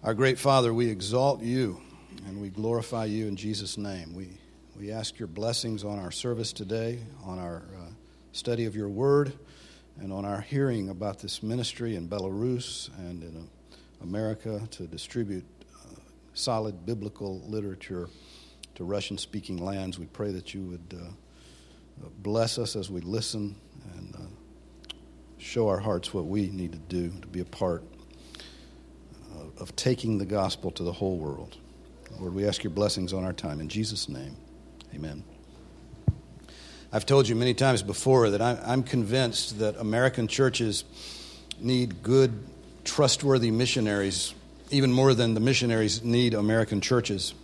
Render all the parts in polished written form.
Our great Father, we exalt you and we glorify you in Jesus' name. We ask your blessings on our service today, on our study of your word, and on our hearing about this ministry in Belarus and in America to distribute solid biblical literature to Russian-speaking lands. We pray that you would bless us as we listen and show our hearts what we need to do to be a part of taking the gospel to the whole world. Lord, we ask your blessings on our time. In Jesus' name, amen. I've told you many times before that I'm convinced that American churches need good, trustworthy missionaries, even more than the missionaries need American churches.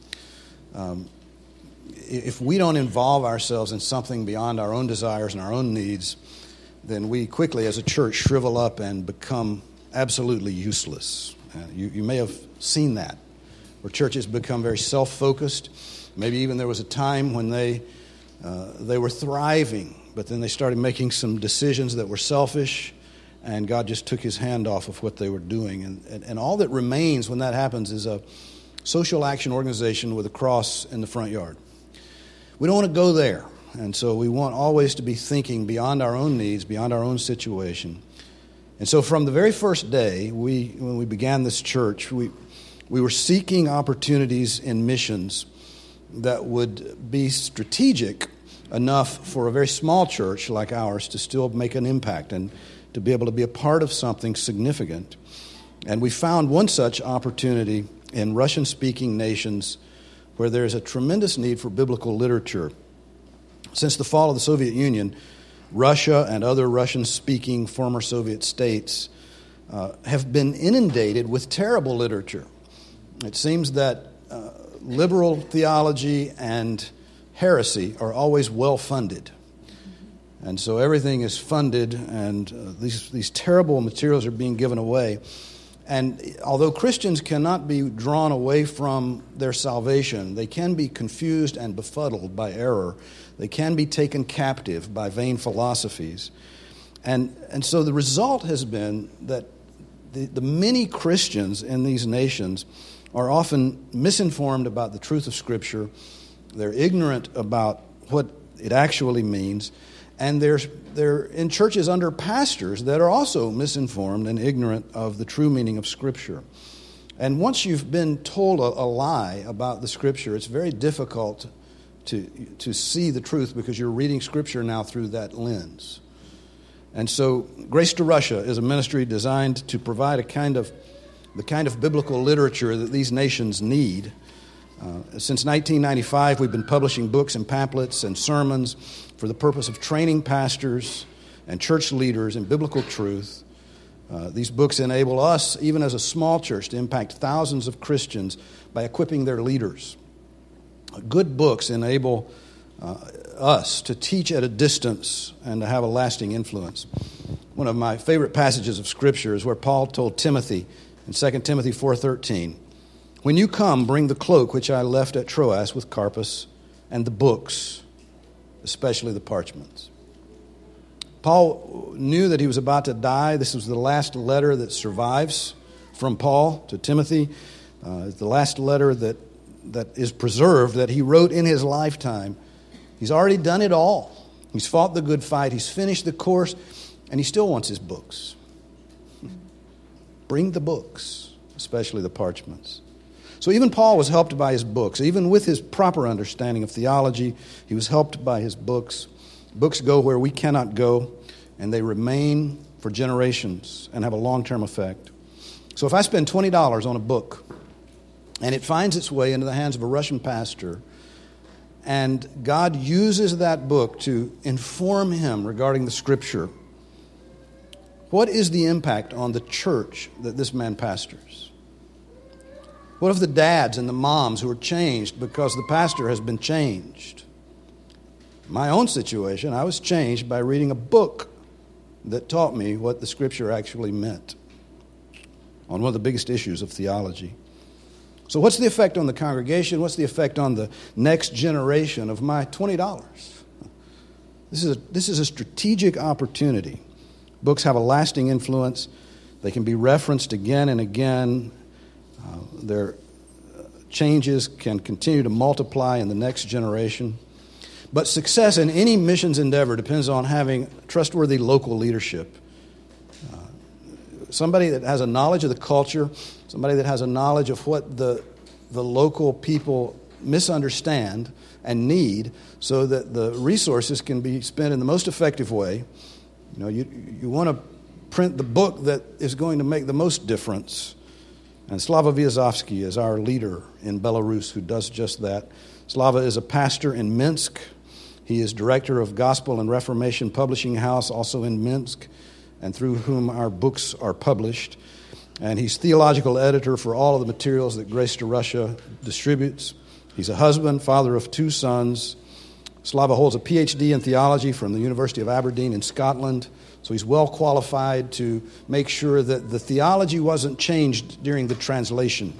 If we don't involve ourselves in something beyond our own desires and our own needs, then we quickly, as a church, shrivel up and become absolutely useless. You may have seen that, where churches become very self-focused. Maybe even there was a time when they were thriving, but then they started making some decisions that were selfish, and God just took his hand off of what they were doing. And all that remains when that happens is a social action organization with a cross in the front yard. We don't want to go there, and so we want always to be thinking beyond our own needs, beyond our own situation. And so from the very first day, when we began this church, we were seeking opportunities in missions that would be strategic enough for a very small church like ours to still make an impact and to be able to be a part of something significant. And we found one such opportunity in Russian-speaking nations where there's a tremendous need for biblical literature. Since the fall of the Soviet Union, Russia and other Russian-speaking former Soviet states have been inundated with terrible literature. It seems that liberal theology and heresy are always well-funded. And so everything is funded, and these terrible materials are being given away. And although Christians cannot be drawn away from their salvation, they can be confused and befuddled by error. They can be taken captive by vain philosophies. And so the result has been that the many Christians in these nations are often misinformed about the truth of Scripture. They're ignorant about what it actually means. And they're in churches under pastors that are also misinformed and ignorant of the true meaning of Scripture. And once you've been told a lie about the Scripture, it's very difficult to see the truth because you're reading Scripture now through that lens. And so Grace to Russia is a ministry designed to provide the kind of biblical literature that these nations need. Since 1995, we've been publishing books and pamphlets and sermons for the purpose of training pastors and church leaders in biblical truth. These books enable us, even as a small church, to impact thousands of Christians by equipping their leaders. Good books enable us to teach at a distance and to have a lasting influence. One of my favorite passages of Scripture is where Paul told Timothy in 2 Timothy 4:13, "When you come, bring the cloak which I left at Troas with Carpus, and the books, especially the parchments." Paul knew that he was about to die. This was the last letter that survives from Paul to Timothy. It's the last letter that is preserved that he wrote in his lifetime. He's already done it all. He's fought the good fight. He's finished the course, and he still wants his books. Bring the books, especially the parchments. So even Paul was helped by his books. Even with his proper understanding of theology, he was helped by his books. Books go where we cannot go, and they remain for generations and have a long-term effect. So if I spend $20 on a book, and it finds its way into the hands of a Russian pastor, and God uses that book to inform him regarding the Scripture, what is the impact on the church that this man pastors? What of the dads and the moms who are changed because the pastor has been changed? In my own situation, I was changed by reading a book that taught me what the Scripture actually meant on one of the biggest issues of theology. So what's the effect on the congregation? What's the effect on the next generation of my $20? This is a strategic opportunity. Books have a lasting influence. They can be referenced again and again. their changes can continue to multiply in the next generation. But success in any missions endeavor depends on having trustworthy local leadership. Somebody that has a knowledge of the culture, somebody that has a knowledge of what the local people misunderstand and need, so that the resources can be spent in the most effective way. You know, you want to print the book that is going to make the most difference. And Slava Vyazovsky is our leader in Belarus who does just that. Slava is a pastor in Minsk. He is director of Gospel and Reformation Publishing House, also in Minsk, and through whom our books are published. And he's theological editor for all of the materials that Grace to Russia distributes. He's a husband, father of 2 sons. Slava holds a PhD in theology from the University of Aberdeen in Scotland, so he's well qualified to make sure that the theology wasn't changed during the translation.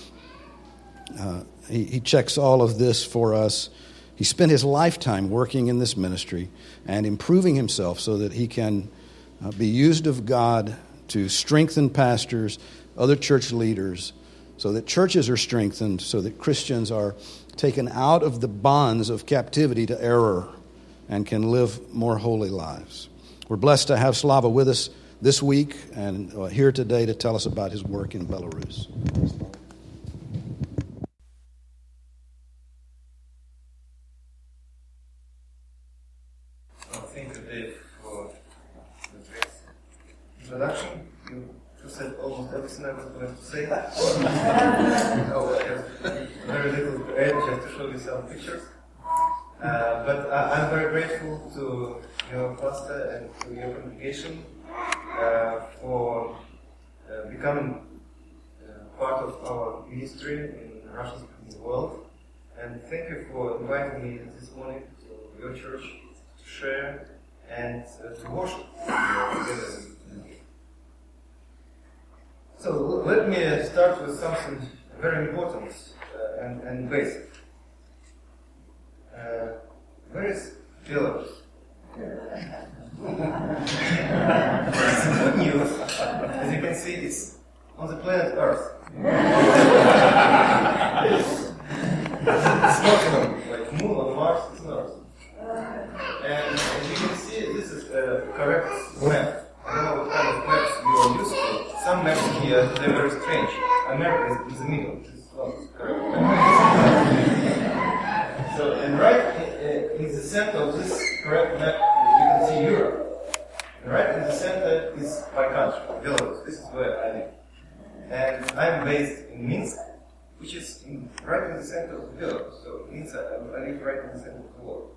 He checks all of this for us. He spent his lifetime working in this ministry and improving himself so that he can be used of God to strengthen pastors, other church leaders, so that churches are strengthened, so that Christians are taken out of the bonds of captivity to error and can live more holy lives. We're blessed to have Slava with us this week and here today to tell us about his work in Belarus. Thank you, Dave, for the great introduction. You said almost everything I was going to say. Very little to add, just to show you some pictures. But I'm very grateful to your pastor and to your congregation for becoming part of our ministry in Russian-speaking world. And thank you for inviting me this morning to your church to share and to worship together. So let me start with something very important and basic. Where is Belarus? It's good news. As you can see, it's on the planet Earth. It's not like Moon on Mars, it's on Earth. And as you can see, this is a correct map. I don't know what kind of maps you are used to. Some maps here, they're very strange. America is in the middle. It's not correct. So, and right in the center of this correct map, you can see Europe. And right in the center is my country, Belarus. This is where I live. And I'm based in Minsk, which is right in the center of Belarus. So it means I live right in the center of the world.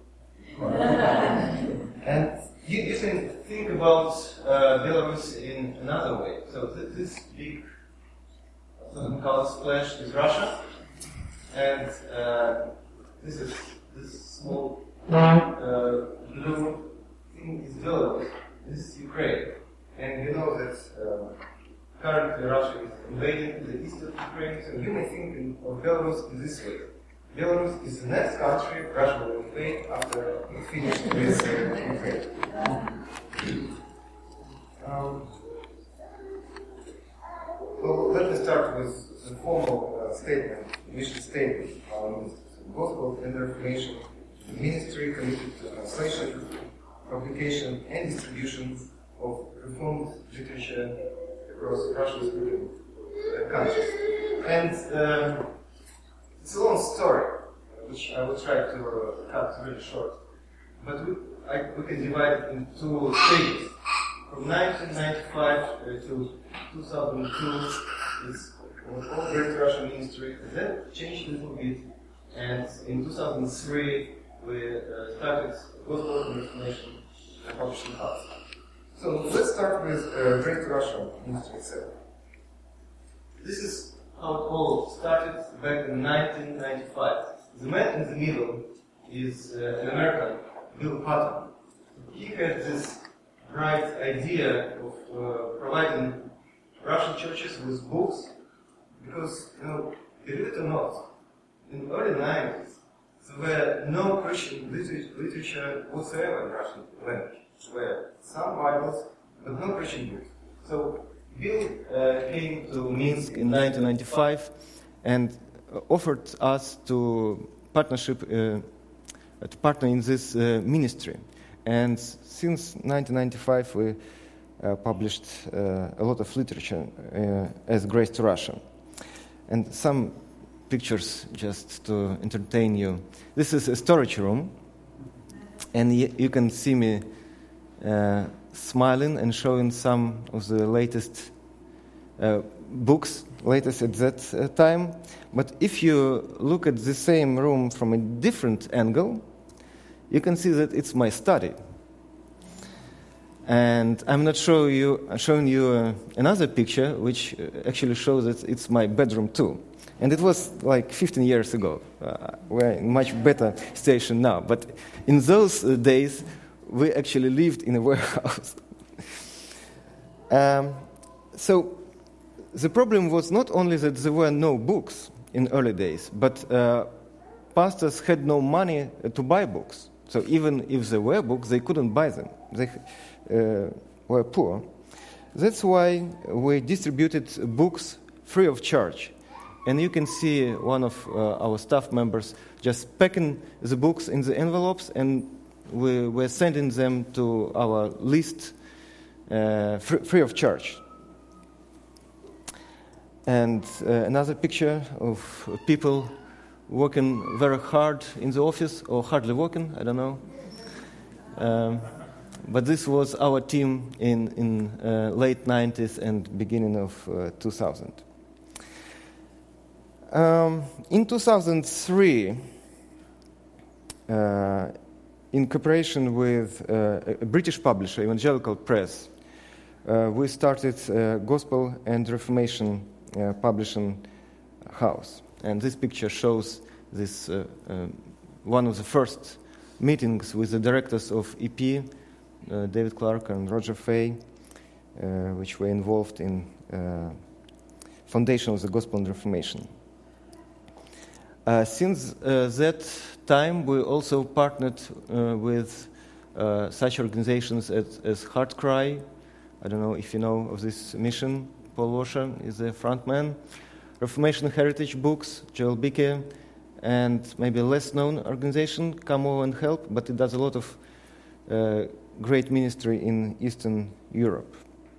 And you can think about Belarus in another way. So this big color splash is Russia, and this small blue thing is Belarus. This is Ukraine, and you know that currently Russia is invading the east of Ukraine. So you may think of Belarus in this way. Belarus is the next country Russia will invade after we finish with Ukraine. Well, let me start with the formal statement, mission statement. Gospel and Reformation ministry committed to translation, publication, and distribution of Reformed literature across Russian-speaking countries. And it's a long story, which I will try to cut really short. But we can divide it into stages. From 1995 to 2002 is all Great Russian Ministry. Then changed a little bit, and in 2003 we started Gospel and Reformation Publishing House. So let's start with Great Russian Ministry itself. This is how it all started back in 1995. The man in the middle is an American, Bill Patton. He had this bright idea of providing Russian churches with books because, believe it or not, in the early 90s, there were no Christian literature whatsoever in Russian language. There were some Bibles, but no Christian books. So Bill came to Minsk in 1995 and offered us to partner in this ministry. And since 1995, we published a lot of literature as Grace to Russia. And some pictures just to entertain you. This is a storage room, and you can see me smiling and showing some of the latest books, latest at that time. But if you look at the same room from a different angle, you can see that it's my study. And I'm not showing you another picture, which actually shows that it's my bedroom too. And it was like 15 years ago. We're in much better situation now. But in those days, we actually lived in a warehouse. So the problem was not only that there were no books in early days, but pastors had no money to buy books. So even if there were books, they couldn't buy them. They were poor. That's why we distributed books free of charge. And you can see one of our staff members just packing the books in the envelopes, and we were sending them to our list free of charge. And another picture of people working very hard in the office, or hardly working, I don't know. But this was our team in late 90s and beginning of 2000. In 2003, in cooperation with a British publisher, Evangelical Press, we started Gospel and Reformation Publishing House. And this picture shows this one of the first meetings with the directors of EP, David Clark and Roger Fay, which were involved in foundation of the Gospel and Reformation. Since that time, we also partnered with such organizations as Heart Cry. I don't know if you know of this mission. Paul Washer is the front man. Reformation Heritage Books, Joel Bicke, and maybe a less-known organization, Come Over and Help, but it does a lot of great ministry in Eastern Europe.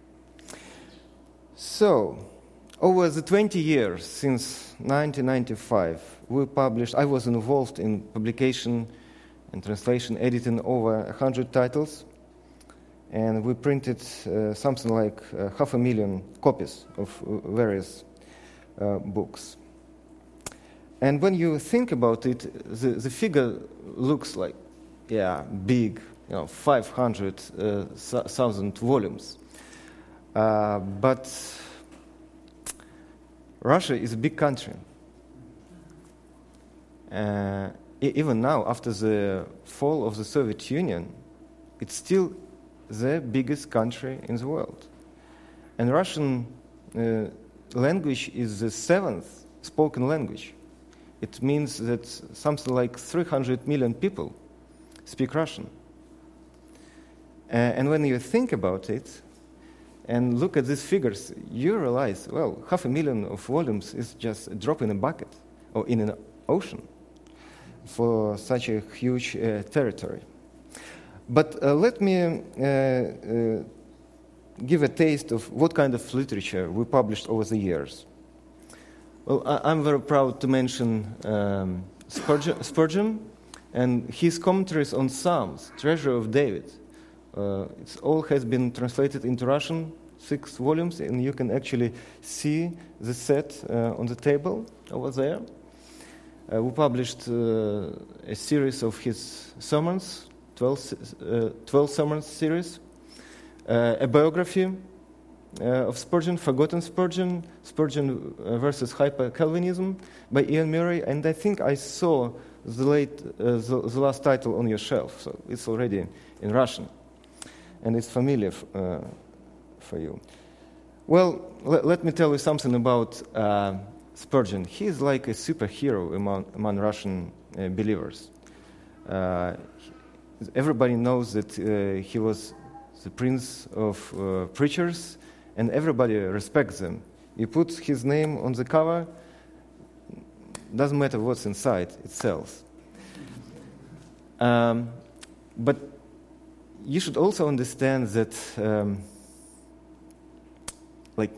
So, over the 20 years since 1995, I was involved in publication and translation, editing over 100 titles, and we printed something like 500,000 copies of various books. And when you think about it, the figure looks like, big, 500,000 volumes. But Russia is a big country. Even now, after the fall of the Soviet Union, it's still the biggest country in the world. And Russian language is the 7th spoken language. It means that something like 300 million people speak Russian. And when you think about it and look at these figures, you realize, 500,000 of volumes is just a drop in a bucket or in an ocean for such a huge territory. But let me give a taste of what kind of literature we published over the years. Well, I'm very proud to mention Spurgeon and his commentaries on Psalms, Treasure of David. It all has been translated into Russian, 6 volumes, and you can actually see the set on the table over there. We published a series of his sermons, 12 sermons series, a biography of Spurgeon, Forgotten Spurgeon, Spurgeon versus Hyper-Calvinism by Ian Murray, and I think I saw the last title on your shelf, so it's already in Russian, and it's familiar for you. Well, let me tell you something about Spurgeon. He is like a superhero among Russian believers. Everybody knows that he was the prince of preachers, and everybody respects him. You put his name on the cover, doesn't matter what's inside, it sells. But you should also understand that like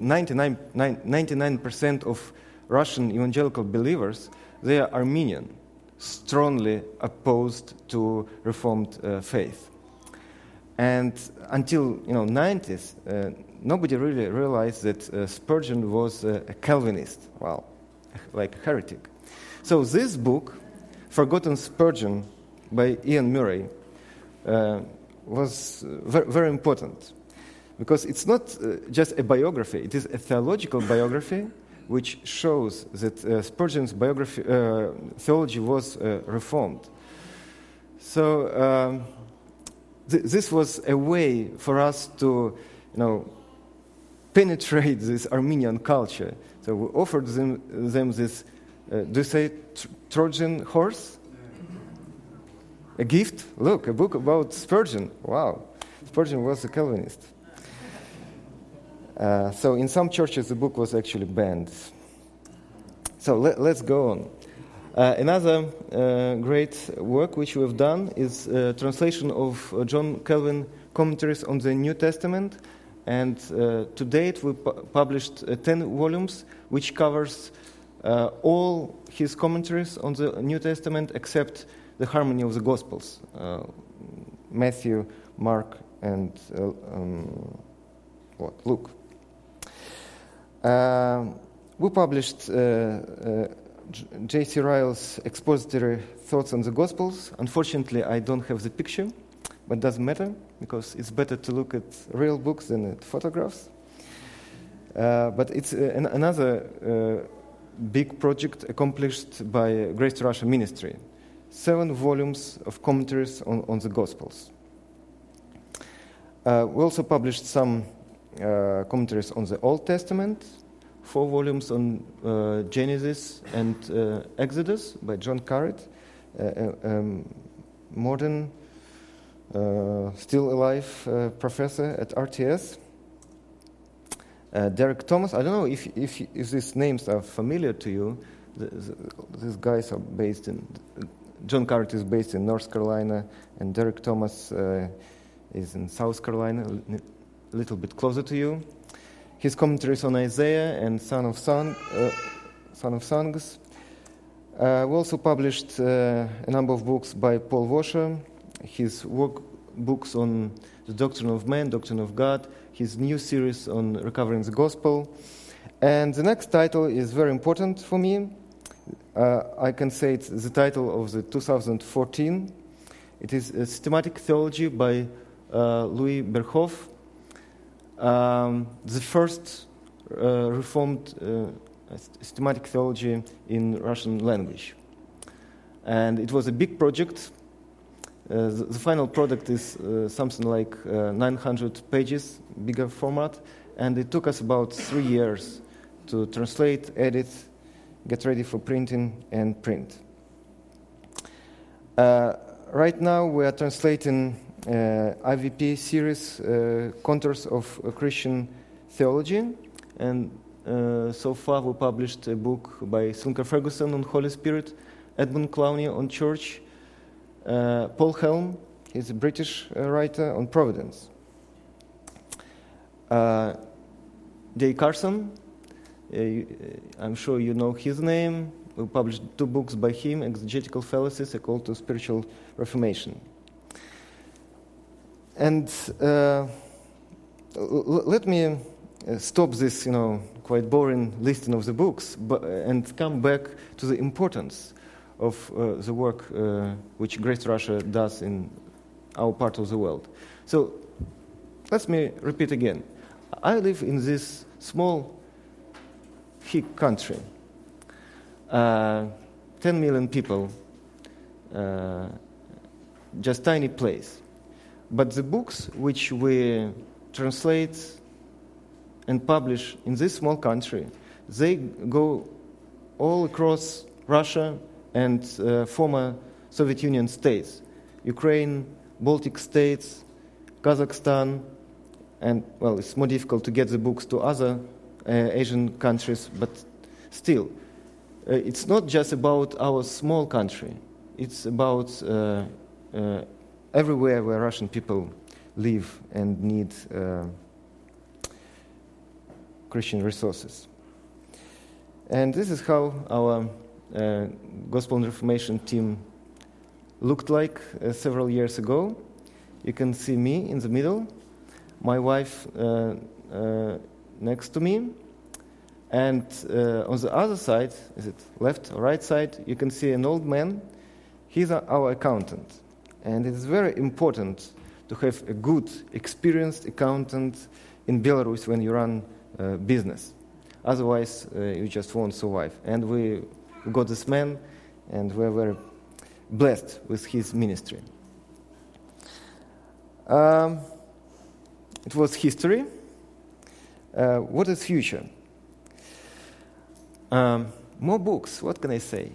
99% of Russian evangelical believers, they are Armenian, strongly opposed to Reformed faith. And until 90s, nobody really realized that Spurgeon was a Calvinist, like a heretic. So this book, Forgotten Spurgeon by Ian Murray, was very important, because it's not just a biography, it is a theological biography which shows that Spurgeon's theology was reformed. So this was a way for us to, penetrate this Armenian culture. So we offered them this, do you say Trojan horse? A gift? Look, a book about Spurgeon. Wow, Spurgeon was a Calvinist. So in some churches the book was actually banned. So let's go on. Another great work which we have done is translation of John Calvin commentaries on the New Testament, and to date we published 10 volumes which covers all his commentaries on the New Testament except the harmony of the Gospels, Matthew, Mark, and Luke. We published J.C. Ryle's expository thoughts on the Gospels. Unfortunately, I don't have the picture, but doesn't matter, because it's better to look at real books than at photographs. But it's another big project accomplished by Grace to Russia Ministry. 7 volumes of commentaries on the Gospels. We also published some commentaries on the Old Testament, 4 volumes on Genesis and Exodus by John Carrett, modern, still alive professor at RTS. Derek Thomas, I don't know if these names are familiar to you. These guys are based in, John Carrett is based in North Carolina, and Derek Thomas is in South Carolina, a little bit closer to you. His commentaries on Isaiah and Son of Songs. We also published a number of books by Paul Washer, his books on the doctrine of man, doctrine of God, his new series on recovering the gospel. And the next title is very important for me. I can say it's the title of the 2014. It is a Systematic Theology by Louis Berhoff. The first reformed systematic theology in Russian language. And it was a big project. The final product is something like 900 pages, bigger format, and it took us about 3 years to translate, edit, get ready for printing, and print. Right now we are translating IVP series, Contours of Christian Theology, and so far we published a book by Slunker Ferguson on Holy Spirit, Edmund Clowney on Church, Paul Helm, he's a British writer, on Providence. Day Carson, I'm sure you know his name. We published 2 books by him, Exegetical Fallacies, A Call to Spiritual Reformation. And let me stop this, quite boring listing of the books, and come back to the importance of the work which Grace Russia does in our part of the world. So, let me repeat again. I live in this small, hick country. 10 million people, just tiny place. But the books which we translate and publish in this small country, they go all across Russia and former Soviet Union states, Ukraine, Baltic states, Kazakhstan, and, well, it's more difficult to get the books to other Asian countries, but still, it's not just about our small country. It's about everywhere where Russian people live and need Christian resources. And this is how our Gospel and Reformation team looked like several years ago. You can see me in the middle, my wife next to me, and on the other side, is it left or right side, you can see an old man. He's our accountant. And it is very important to have a good, experienced accountant in Belarus when you run business. Otherwise, you just won't survive. And we got this man, and we're very blessed with his ministry. It was history. What is future? More books. What can I say?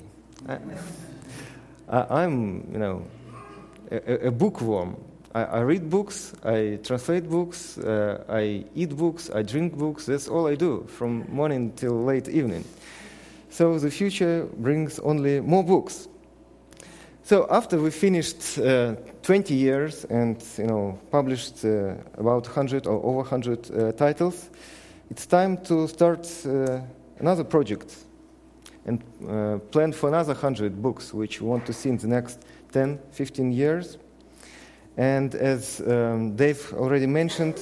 I'm, a bookworm. I read books. I translate books. I eat books. I drink books. That's all I do from morning till late evening. So the future brings only more books. So after we finished 20 years and published about 100 or over 100 titles, it's time to start another project and plan for another 100 books, which we want to see in the next 10, 15 years. And as Dave already mentioned,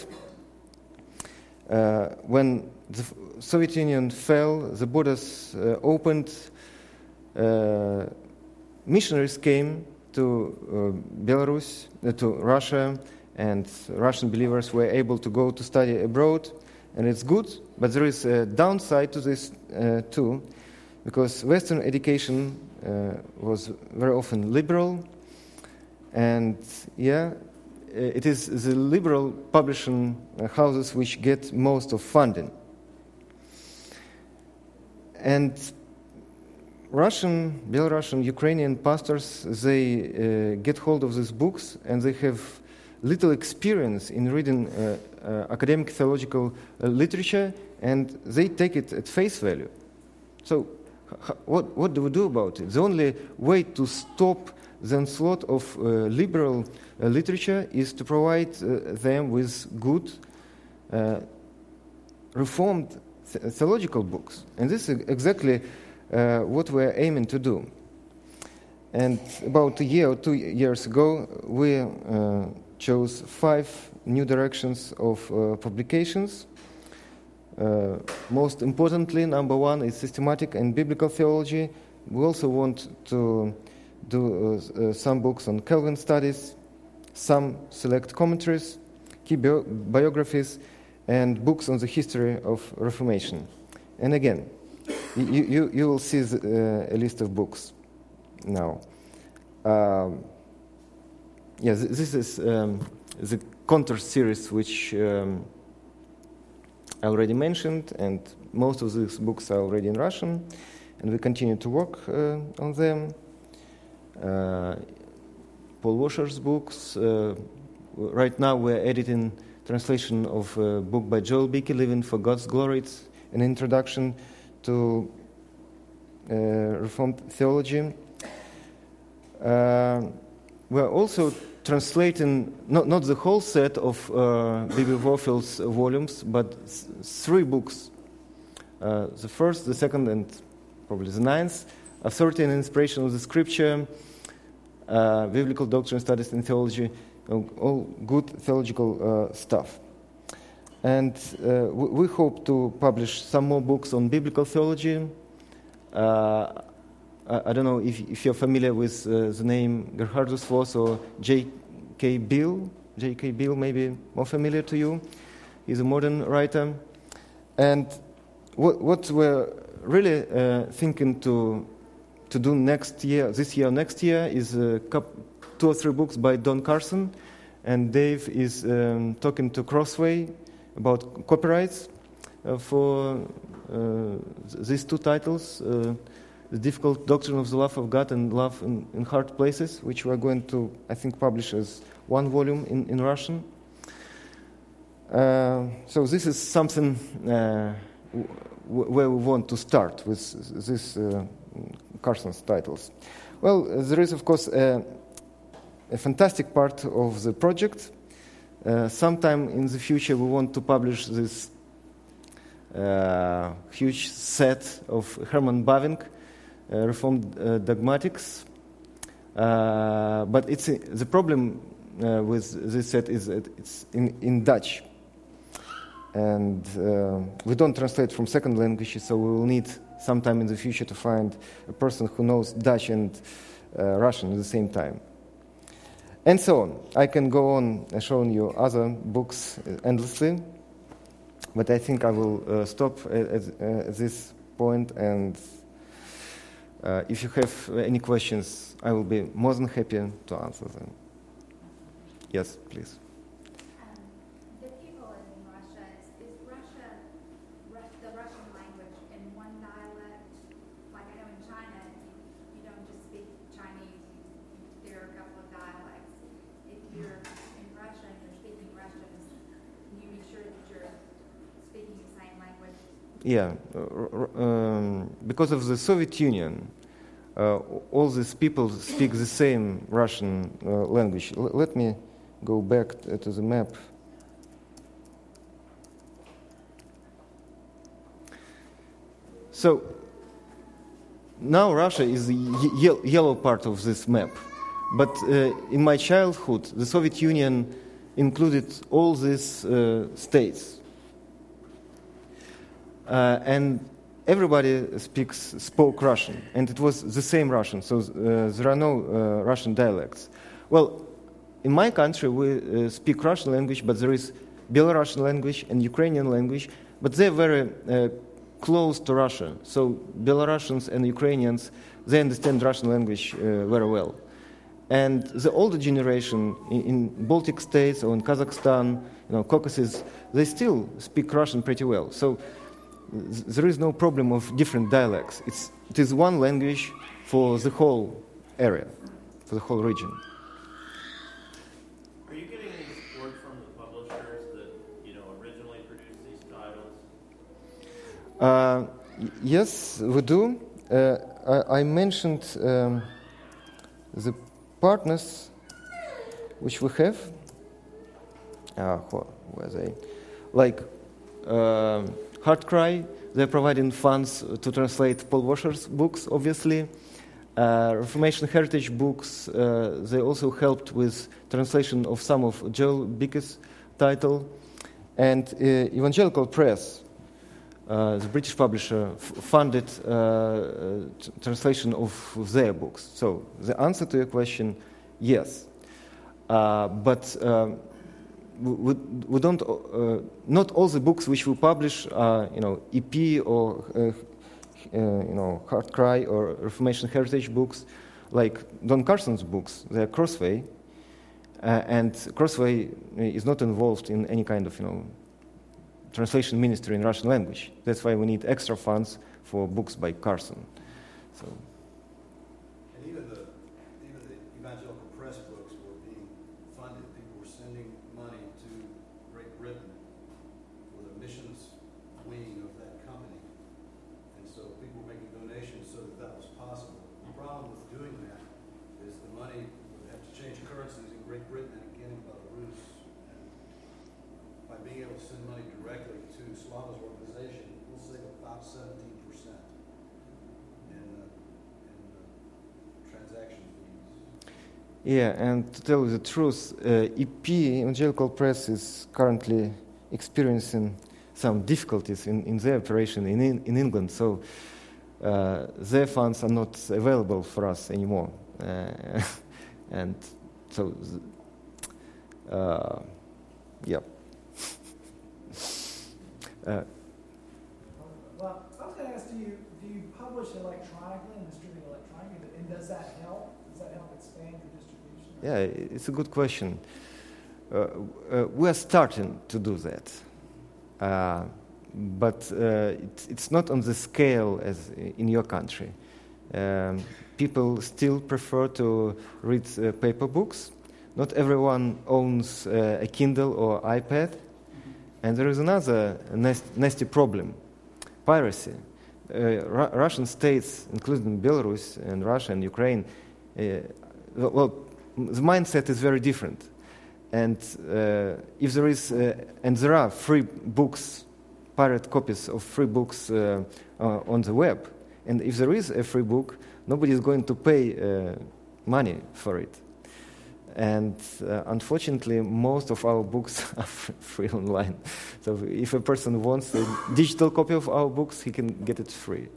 when the Soviet Union fell, the borders opened, missionaries came to Belarus, to Russia, and Russian believers were able to go to study abroad. And it's good, but there is a downside to this too, because Western education was very often liberal, and it is the liberal publishing houses which get most of funding. And Russian, Belarusian, Ukrainian pastors, they get hold of these books, and they have little experience in reading academic theological literature, and they take it at face value. So what do we do about it? The only way to stop the onslaught of liberal literature is to provide them with good, reformed theological books. And this is exactly what we're aiming to do. And about a year or 2 years ago, we chose 5 new directions of publications. Most importantly, number 1 is systematic and biblical theology. We also want to do some books on Calvin studies, some select commentaries, key biographies, and books on the history of Reformation. And again, you will see a list of books now. This is the Contours series, which I already mentioned, and most of these books are already in Russian, and we continue to work on them. Paul Washer's books. Right now we're editing translation of a book by Joel Beeke, Living for God's Glory. It's an introduction to Reformed theology. We're also translating not the whole set of B.B. Warfield's volumes, but 3 books. The first, the second, and probably the 9th, Authority and Inspiration of the Scripture, Biblical Doctrine, Studies in Theology, all good theological stuff. And we hope to publish some more books on biblical theology. I don't know if you're familiar with the name Gerhardus Voss or J.K. Beale. J.K. Beale may be more familiar to you. He's a modern writer. And what we're really thinking to do next year, next year, is 2 or 3 books by Don Carson. And Dave is talking to Crossway about copyrights for these 2 titles. The Difficult Doctrine of the Love of God and Love in Hard Places, which we are going to, I think, publish as 1 volume in Russian. So this is something where we want to start with these Carson's titles. Well, there is, of course, a fantastic part of the project. Sometime in the future, we want to publish this huge set of Herman Bavinck, Reformed Dogmatics. But the problem with this set is that it's in Dutch. And we don't translate from second languages, so we will need sometime in the future to find a person who knows Dutch and Russian at the same time. And so on. I can go on showing you other books endlessly, but I think I will stop at this point, and if you have any questions, I will be more than happy to answer them. Yes, please. The people in Russia, is Russia, the Russian language in one dialect? Like I know in China, you don't just speak Chinese, there are a couple of dialects. If you're in Russia and you're speaking Russian, can you be sure that you're speaking the same language? Yeah, because of the Soviet Union, all these people speak the same Russian language. Let me go back to the map. So now Russia is the yellow part of this map. But in my childhood, the Soviet Union included all these states. And everybody spoke Russian, and it was the same Russian, so there are no Russian dialects. Well, in my country, we speak Russian language, but there is Belarusian language and Ukrainian language, but they're very close to Russia. So Belarusians and Ukrainians, they understand Russian language very well. And the older generation in Baltic states or in Kazakhstan, Caucasus, they still speak Russian pretty well. So there is no problem of different dialects. It is one language for the whole area, for the whole region. Are you getting any support from the publishers that originally produced these titles? Yes, we do. I mentioned the partners which we have. Where are they? Like HeartCry, they're providing funds to translate Paul Washer's books, obviously. Reformation Heritage Books, they also helped with translation of some of Joel Bicker's title. And Evangelical Press, the British publisher, funded translation of their books. So the answer to your question, yes. But we don't. Not all the books which we publish are, EP or HeartCry or Reformation Heritage books, like Don Carson's books. They are Crossway, and Crossway is not involved in any kind of translation ministry in Russian language. That's why we need extra funds for books by Carson. So. And even the Evangelical Press books were being funded. People were sending money to Great Britain for the missions wing of that company. And so people were making donations so that was possible. The problem with doing that is the money would have to change currencies in Great Britain and again in Belarus. And by being able to send money directly to Slava's organization, we'll save about 17% in transaction fees. Yeah, and to tell you the truth, EP, Evangelical Press, is currently experiencing some difficulties in their operation in England, so their funds are not available for us anymore. And so, yeah. Well, I was going to ask, do you publish electronically and distribute electronically, and does that help? Does that help expand your distribution? Yeah, it's a good question. We are starting to do that, but it's not on the scale as in your country. People still prefer to read paper books. Not everyone owns a Kindle or iPad. And there is another nasty problem. piracy. Russian states, including Belarus and Russia and Ukraine, well, the mindset is very different. And if there is, and there are free books, pirate copies of free books on the web, and if there is a free book, nobody is going to pay money for it. And unfortunately, most of our books are free online. So if a person wants a digital copy of our books, he can get it free.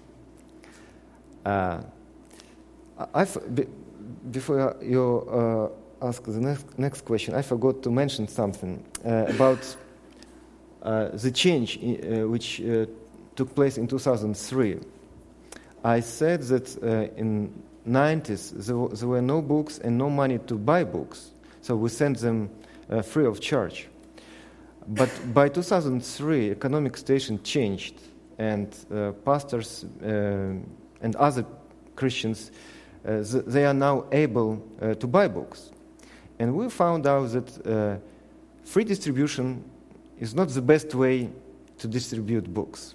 Before you ask the next question, I forgot to mention something about the change which took place in 2003. I said that in 90s there were no books and no money to buy books, so we sent them free of charge. But by 2003, economic situation changed, and pastors and other Christians they are now able to buy books. And we found out that free distribution is not the best way to distribute books.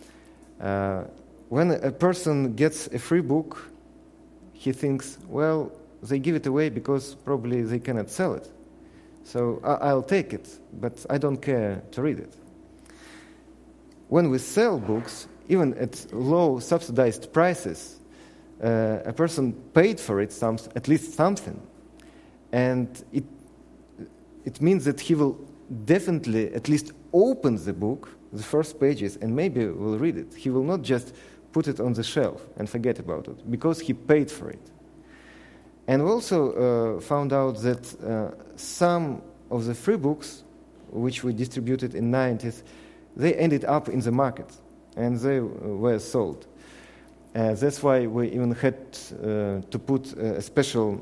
When a person gets a free book, he thinks, well, they give it away because probably they cannot sell it. So I'll take it, but I don't care to read it. When we sell books, even at low subsidized prices, a person paid for it at least something. And it means that he will definitely at least open the book, the first pages, and maybe will read it. He will not just put it on the shelf and forget about it, because he paid for it. And we also found out that some of the free books, which we distributed in the 90s, they ended up in the market, and they were sold. That's why we even had to put a special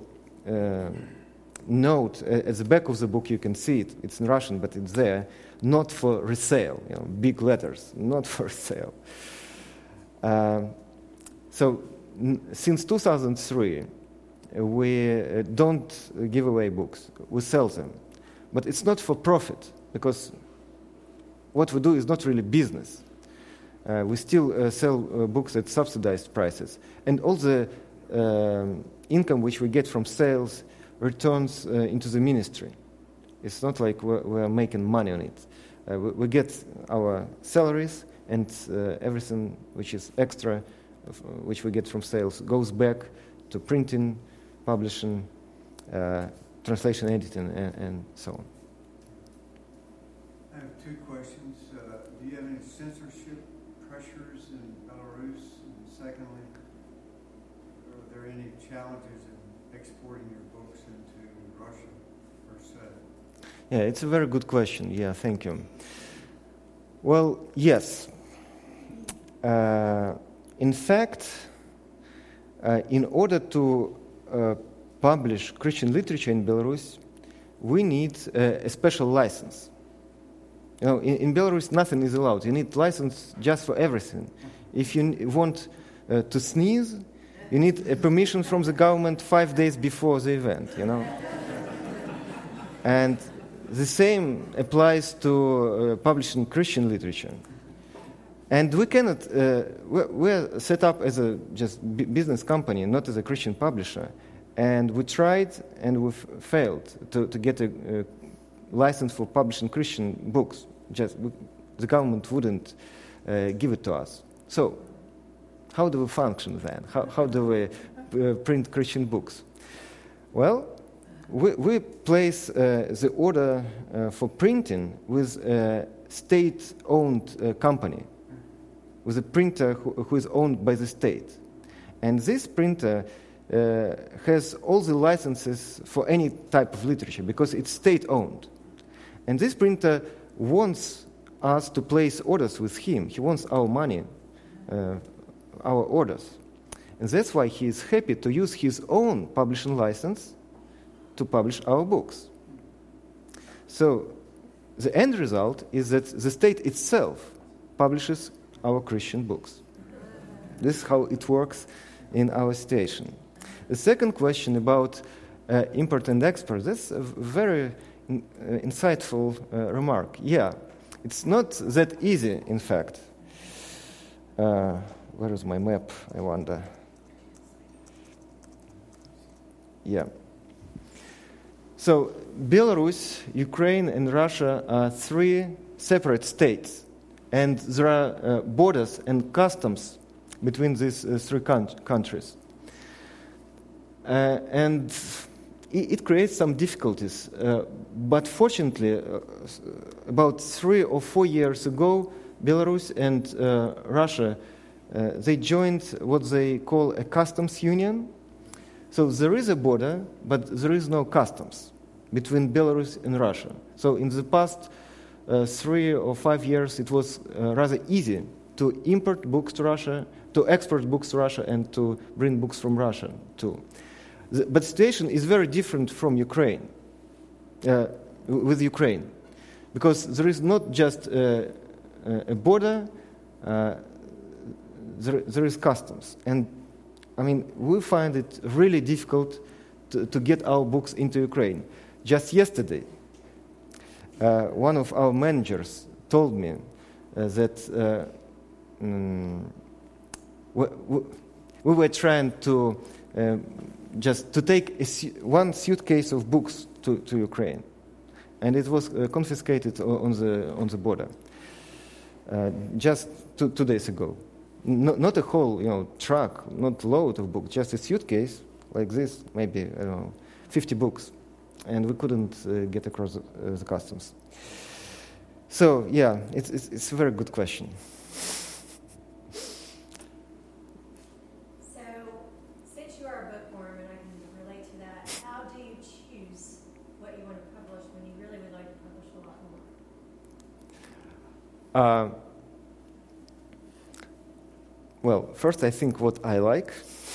note at the back of the book. You can see it. It's in Russian, but it's there. Not for resale, big letters, not for sale. So since 2003, we don't give away books. We sell them. But it's not for profit, because what we do is not really business. We still sell books at subsidized prices. And all the income which we get from sales returns into the ministry. It's not like we're making money on it. We get our salaries, and everything which is extra, which we get from sales, goes back to printing, publishing, translation, editing, and so on. I have two questions. Do you have any censorship pressures in Belarus? And secondly, are there any challenges in exporting your books into Russia, per se? Yeah, it's a very good question. Yeah, thank you. Well, yes. In fact, in order to publish Christian literature in Belarus, we need a special license. In Belarus, nothing is allowed. You need license just for everything. If you want to sneeze, you need a permission from the government 5 days before the event, And the same applies to publishing Christian literature. And we cannot, we're set up as a just business company, not as a Christian publisher. And we tried and we've failed to get a license for publishing Christian books. The government wouldn't give it to us. So how do we function then? How do we print Christian books? Well, we place the order for printing with a state-owned company, with a printer who is owned by the state. And this printer has all the licenses for any type of literature because it's state-owned. And this printer wants us to place orders with him. He wants our money, our orders. And that's why he is happy to use his own publishing license to publish our books. So the end result is that the state itself publishes our Christian books. This is how it works in our situation. The second question about import and export, that's a very insightful remark. Yeah, it's not that easy, in fact. where is my map, I wonder? Yeah. So Belarus, Ukraine, and Russia are three separate states, and there are borders and customs between these three countries. And it creates some difficulties. But fortunately, about 3 or 4 years ago, Belarus and Russia, they joined what they call a customs union. So there is a border, but there is no customs between Belarus and Russia. So in the past 3 or 5 years, it was rather easy to import books to Russia, to export books to Russia, and to bring books from Russia too. But the situation is very different from Ukraine, with Ukraine, because there is not just a border, there is customs. And I mean, we find it really difficult to get our books into Ukraine. Just yesterday, one of our managers told me that we were trying to just to take one suitcase of books to Ukraine, and it was confiscated on the border just 2 days ago. Not a whole truck, not load of books, just a suitcase like this, maybe I don't know, 50 books, and we couldn't get across the customs. So yeah, it's a very good question. Well, first I think what I like,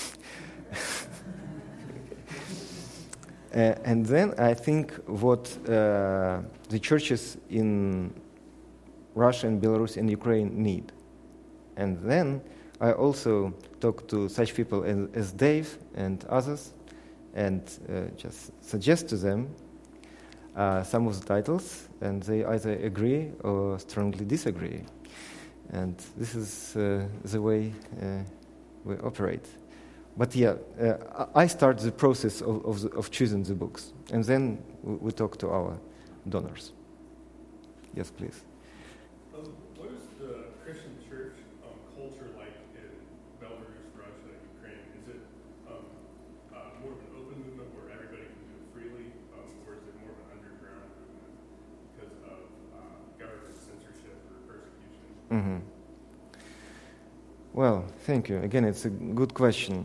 and then I think what the churches in Russia and Belarus and Ukraine need. And then I also talk to such people as Dave and others and just suggest to them some of the titles, and they either agree or strongly disagree. And this is the way we operate. But yeah, I start the process of choosing the books, and then we talk to our donors. Yes, please. What is the Christian church culture like in Belarus, Russia, Ukraine? Is it more of an open movement where everybody can do it freely, or is it more of an underground movement because of government censorship or persecution? Mm-hmm. Well, thank you. Again, it's a good question.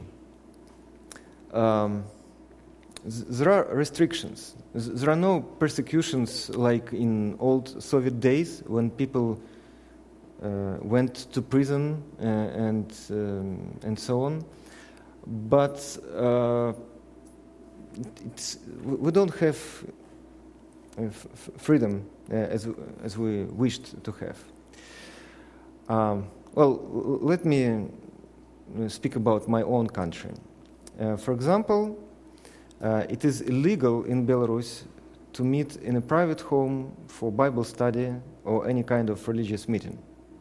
There are restrictions. There are no persecutions like in old Soviet days when people went to prison and so on. But we don't have freedom as we wished to have. Well, let me speak about my own country. For example, it is illegal in Belarus to meet in a private home for Bible study or any kind of religious meeting.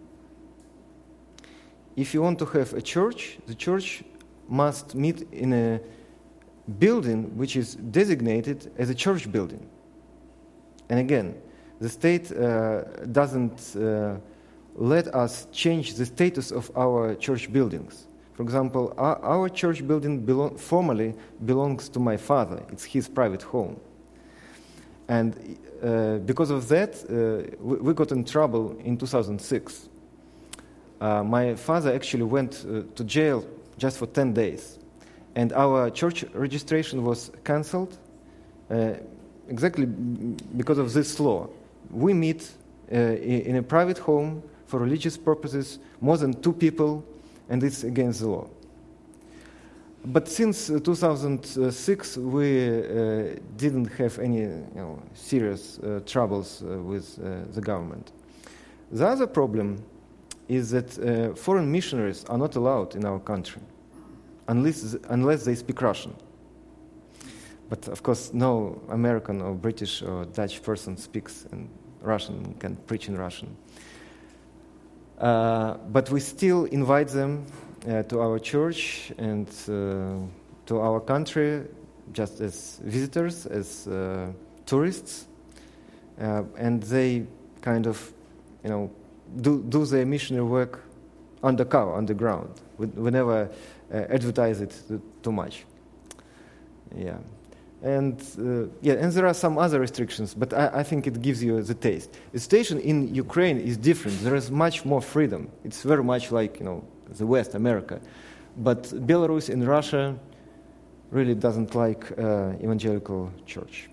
If you want to have a church, the church must meet in a building which is designated as a church building. And again, the state doesn't let us change the status of our church buildings. For example, our church building formally belongs to my father. It's his private home. And because of that, we got in trouble in 2006. My father actually went to jail just for 10 days. And our church registration was cancelled exactly because of this law. We meet in a private home for religious purposes, more than 2 people, and it's against the law. But since 2006, we didn't have any serious troubles with the government. The other problem is that foreign missionaries are not allowed in our country unless they speak Russian. But of course, no American or British or Dutch person speaks in Russian, can preach in Russian. But we still invite them to our church and to our country just as visitors, as tourists. And they kind of, do their missionary work underground. We never advertise it too much. Yeah. And there are some other restrictions, but I think it gives you the taste. The situation in Ukraine is different. There is much more freedom. It's very much like, the West, America. But Belarus and Russia really doesn't like evangelical church.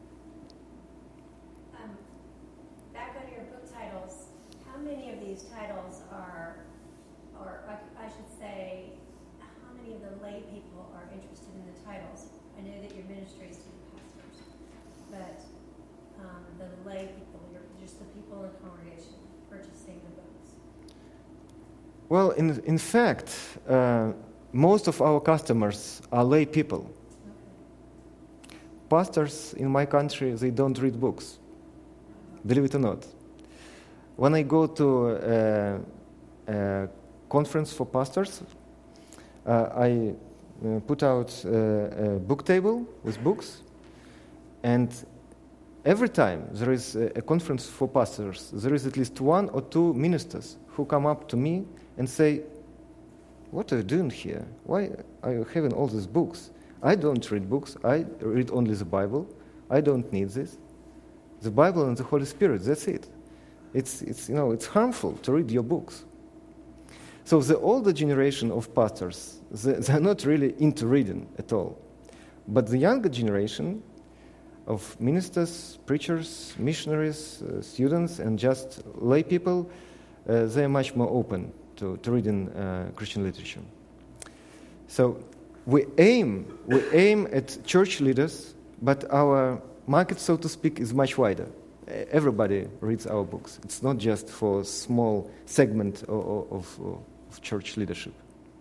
Back on your book titles, how many of these titles are, or I should say, how many of the lay people are interested in the titles? I know that your ministry is to the pastors, but the lay people, just the people in the congregation purchasing the books. Well, in fact, most of our customers are lay people. Okay. Pastors in my country, they don't read books, believe it or not. When I go to a conference for pastors, I put out a book table with books, and every time there is a conference for pastors, there is at least one or two ministers who come up to me and say, "What are you doing here? Why are you having all these books? I don't read books. I read only the Bible. I don't need this. The Bible and the Holy Spirit, that's it. It's harmful to read your books." So the older generation of pastors, they're not really into reading at all. But the younger generation of ministers, preachers, missionaries, students, and just lay people, they're much more open to reading Christian literature. So we aim at church leaders, but our market, so to speak, is much wider. Everybody reads our books. It's not just for a small segment of church leadership.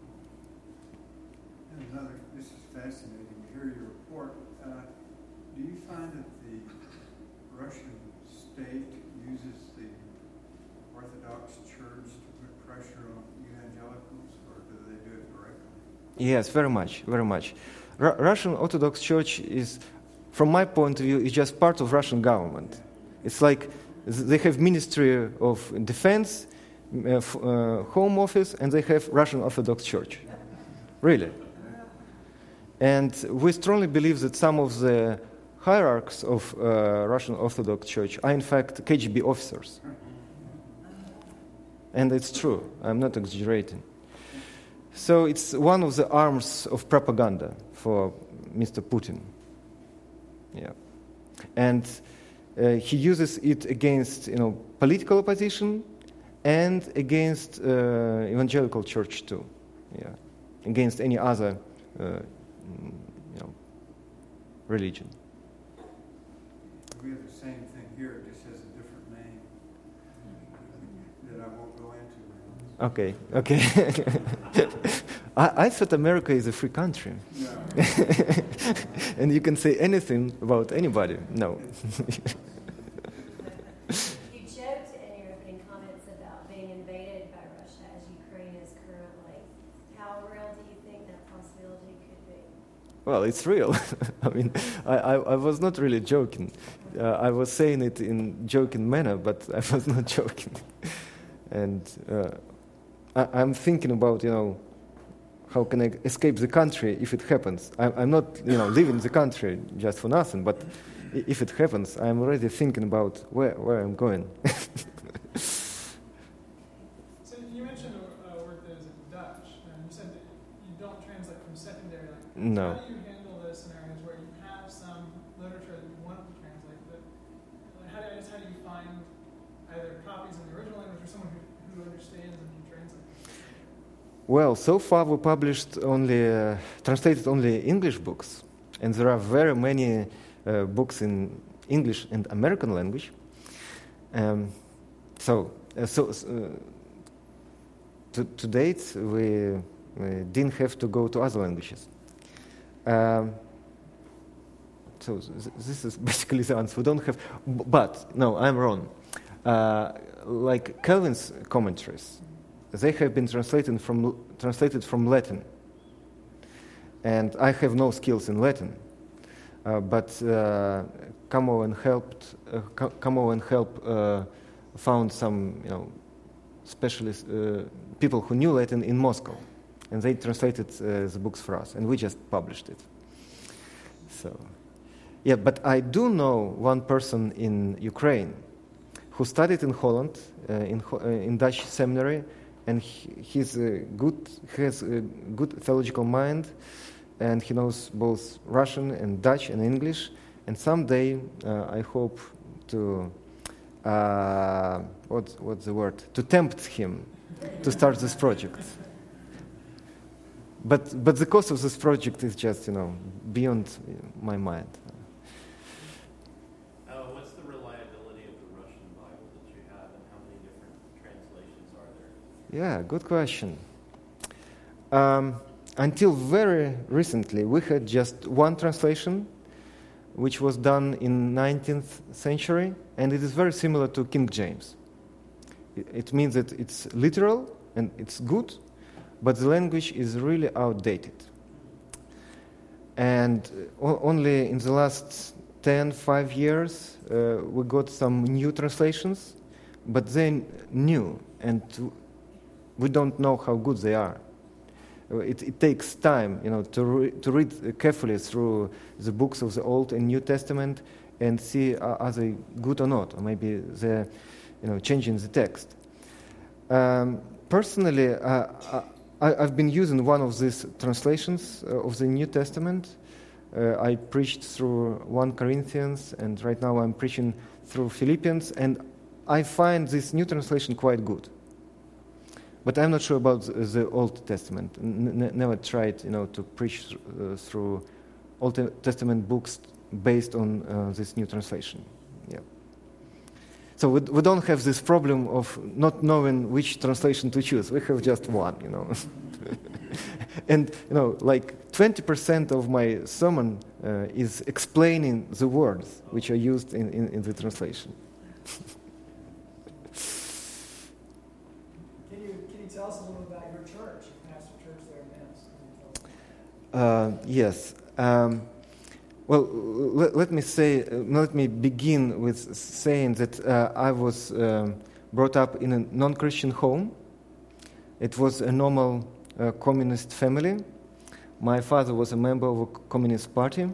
This is fascinating to hear your report. Do you find that the Russian state uses the Orthodox Church to put pressure on evangelicals, or do they do it directly? Yes, very much, very much. Russian Orthodox Church is, from my point of view, is just part of Russian government. It's like they have Ministry of Defense, Home Office, and they have Russian Orthodox Church. Really. And we strongly believe that some of the hierarchs of Russian Orthodox Church are in fact KGB officers. And it's true. I'm not exaggerating. So it's one of the arms of propaganda for Mr. Putin. Yeah. And he uses it against, political opposition and against evangelical church too. Yeah. Against any other, religion. We have the same thing here, it just has a different name that I won't go into. Okay. I thought America is a free country. No. And you can say anything about anybody. No. You joked in your opening comments about being invaded by Russia as Ukraine is currently. How real do you think that possibility could be? Well, it's real. I mean, I was not really joking. I was saying it in joking manner, but I was not joking. And I'm thinking about, how can I escape the country if it happens? I'm not, leaving the country just for nothing, but if it happens, I'm already thinking about where I'm going. So you mentioned a word that is Dutch, and you said that you don't translate from secondary language. No. How do you handle those scenarios where you have some literature that you want to translate, but how do you find either copies in the original language or someone who understands and can translate? Well, so far we published translated only English books, and there are very many books in English and American language. To date, we didn't have to go to other languages. So this is basically the answer. We don't have, but no, I'm wrong. like Calvin's commentaries, they have been translated from Latin. And I have no skills in Latin, but Kamo and Help found some, specialist people who knew Latin in Moscow, and they translated the books for us, and we just published it. So, yeah, but I do know one person in Ukraine who studied in Holland, in Dutch seminary, and he has a good theological mind, and he knows both Russian and Dutch and English. And someday, I hope to what's the word? To tempt him to start this project. But the cost of this project is just beyond my mind. What's the reliability of the Russian Bible that you have, and how many different translations are there? Yeah, good question. Until very recently, we had just one translation, which was done in 19th century, and it is very similar to King James. It means that it's literal and it's good, but the language is really outdated. And only in the last 5 years, we got some new translations, but they're new, and we don't know how good they are. It takes time, to read carefully through the books of the Old and New Testament and see are they good or not, or maybe they're, changing the text. Personally, I've been using one of these translations of the New Testament. I preached through 1 Corinthians, and right now I'm preaching through Philippians, and I find this new translation quite good. But I'm not sure about the Old Testament. Never tried, to preach through Old Testament books based on this new translation. Yeah. So we don't have this problem of not knowing which translation to choose. We have just one, And, like 20% of my sermon is explaining the words which are used in the translation. Tell us a little about your church, Pastor Church there in Minsk. Yes. Well, let me begin with saying that I was brought up in a non-Christian home. It was a normal communist family. My father was a member of a communist party.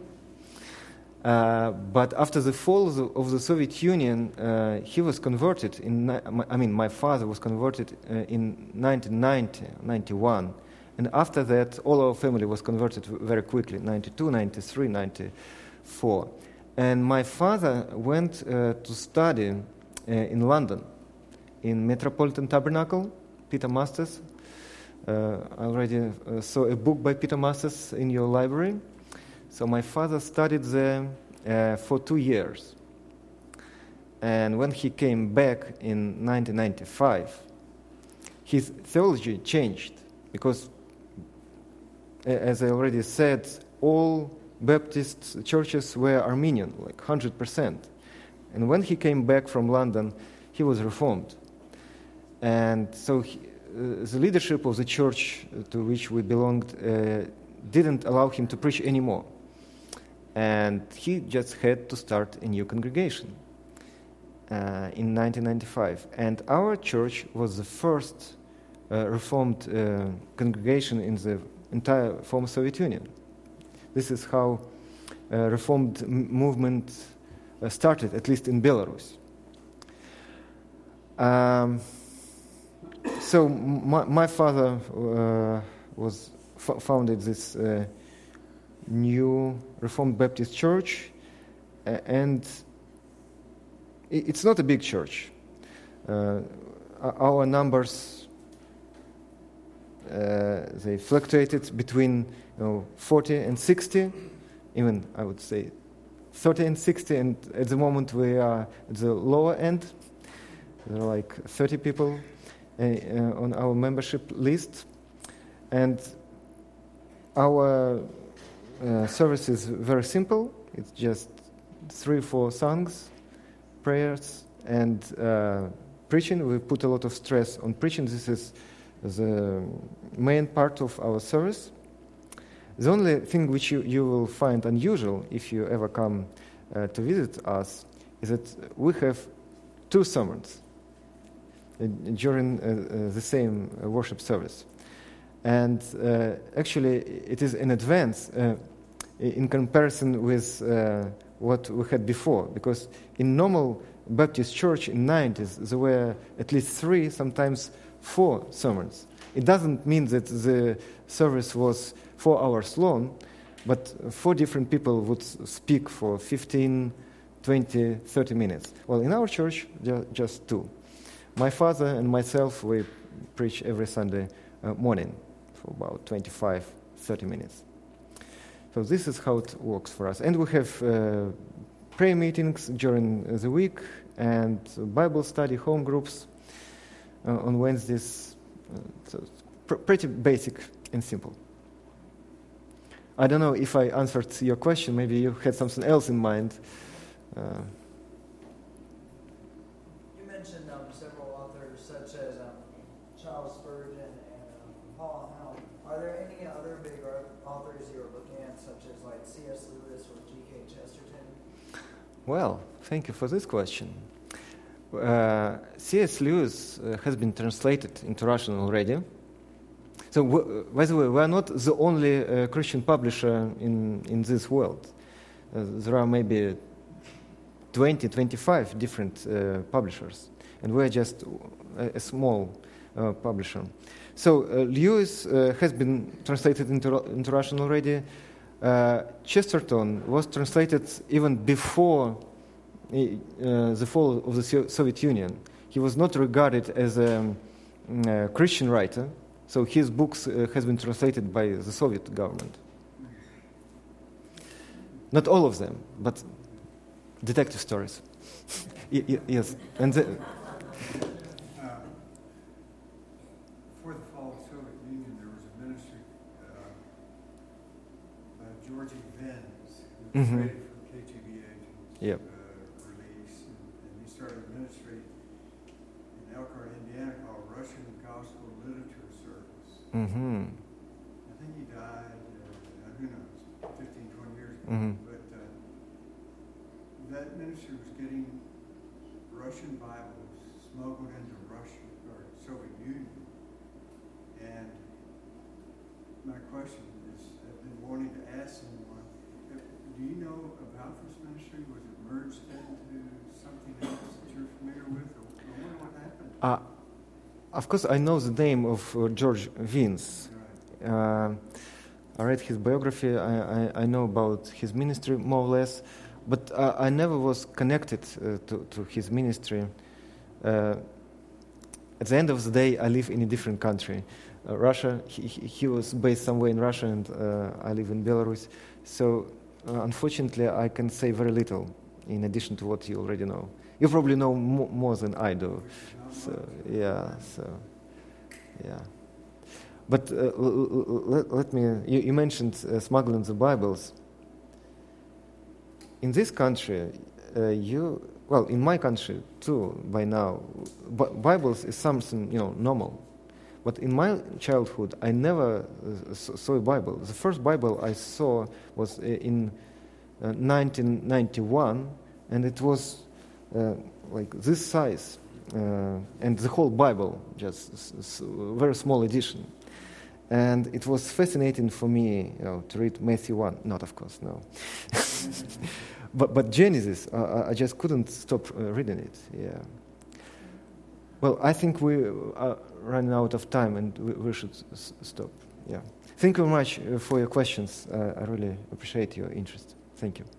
But after the fall of the Soviet Union, he was converted. My father was converted in 1991. And after that, all our family was converted very quickly, 92, 93, 94. And my father went to study in London, in Metropolitan Tabernacle, Peter Masters. I already saw a book by Peter Masters in your library. So my father studied there for 2 years. And when he came back in 1995, his theology changed because, as I already said, all Baptist churches were Armenian, like 100%. And when he came back from London, he was reformed. And so the leadership of the church to which we belonged didn't allow him to preach anymore. And he just had to start a new congregation in 1995. And our church was the first Reformed congregation in the entire former Soviet Union. This is how Reformed movement started, at least in Belarus. So my father founded this new Reformed Baptist church, and it's not a big church. Our numbers, they fluctuated between 40 and 60, even I would say 30 and 60, and at the moment we are at the lower end. There are like 30 people on our membership list, and our service is very simple. It's just 3 or 4 songs, prayers, and preaching. We put a lot of stress on preaching. This is the main part of our service. The only thing which you will find unusual if you ever come to visit us is that we have 2 sermons during the same worship service. And actually, it is in advance in comparison with what we had before, because in normal Baptist church in 90s, there were at least 3, sometimes 4 sermons. It doesn't mean that the service was 4 hours long, but 4 different people would speak for 15, 20, 30 minutes. Well, in our church, just 2. My father and myself, we preach every Sunday morning for about 25, 30 minutes. So this is how it works for us. And we have prayer meetings during the week and Bible study, home groups on Wednesdays. So pretty basic and simple. I don't know if I answered your question. Maybe you had something else in mind. You mentioned several authors such as Charles Spurgeon and Paul Howe. Are there any other big authors you're looking at, such as like C.S. Lewis or G.K. Chesterton? Well, thank you for this question. C.S. Lewis has been translated into Russian already. So, by the way, we are not the only Christian publisher in this world. There are maybe 20, 25 different publishers, and we're just a small publisher. So Lewis has been translated into Russian already. Chesterton was translated even before the fall of the Soviet Union. He was not regarded as a Christian writer, so his books has been translated by the Soviet government. Not all of them, but detective stories. Yes, and before the fall of the Soviet Union, there was a ministry by Georgie Venz, who was traded for KGB agents. Yep. Release, and he started a ministry in Elkhart, Indiana, called Russian Gospel Literature Service. Mm-hmm. I think he died, who knows, 15, 20 years ago. Mm-hmm. But that ministry was getting Russian Bibles smuggled into Russia or Soviet Union. And my question is, I've been wanting to ask someone, do you know about this ministry? Was it merged into something else that you're familiar with? Or I wonder what happened. Of course, I know the name of George Venz. Right. I read his biography. I know about his ministry more or less, but I never was connected to his ministry. At the end of the day, I live in a different country. Russia, he was based somewhere in Russia, and I live in Belarus. So, unfortunately, I can say very little in addition to what you already know. You probably know more than I do. So, yeah. But let me, you mentioned smuggling the Bibles. In this country, in my country too, by now, Bibles is something, normal. But in my childhood, I never saw a Bible. The first Bible I saw was in 1991, and it was like this size, and the whole Bible, just a very small edition. And it was fascinating for me, to read Matthew 1. Not, of course, no. but Genesis, I just couldn't stop reading it. Yeah. Well, I think we are running out of time, and we should stop. Yeah. Thank you very much for your questions. I really appreciate your interest. Thank you.